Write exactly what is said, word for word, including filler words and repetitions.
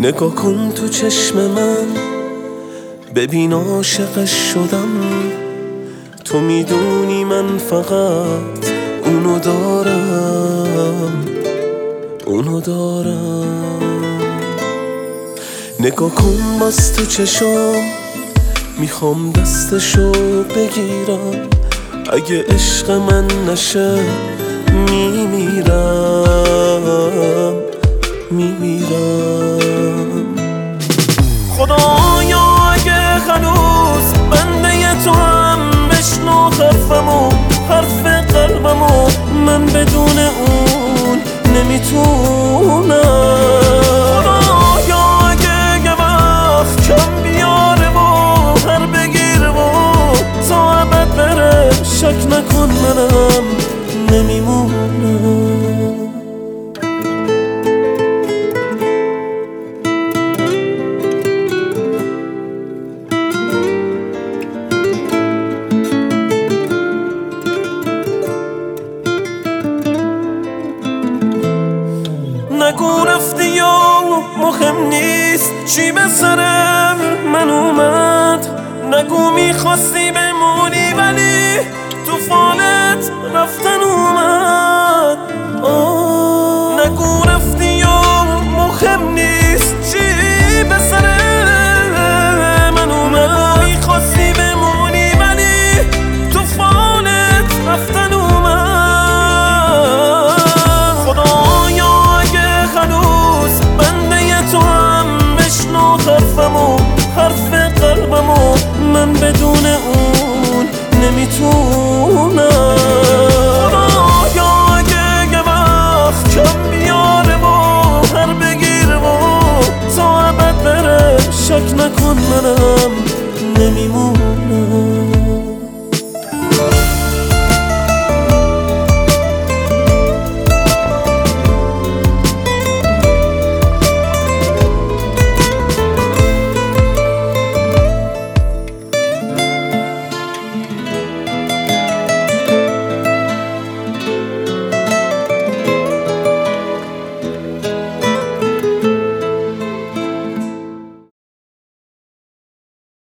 نگاه کن تو چشم من، ببین عاشقش شدم. تو میدونی من فقط اونو دارم، اونو دارم. نگاه کن باز تو چشام، میخوام دستشو بگیرم. اگه عشق من نشه میمیرم، میمیرم. خدایا اگه هنوز بنده تو هم بشنو حرفمو، حرف قلبمو. من بدون اون نمیتونم. خدایا اگه یه وقت کم بیاره و هر بگیره و تا ابد بره، شک نکن منم نمیمونم. نگو رفتی یا مهم نیست چی به سر من اومد. نگو میخواستی بمونی ولی تو فالت رفتن اومد.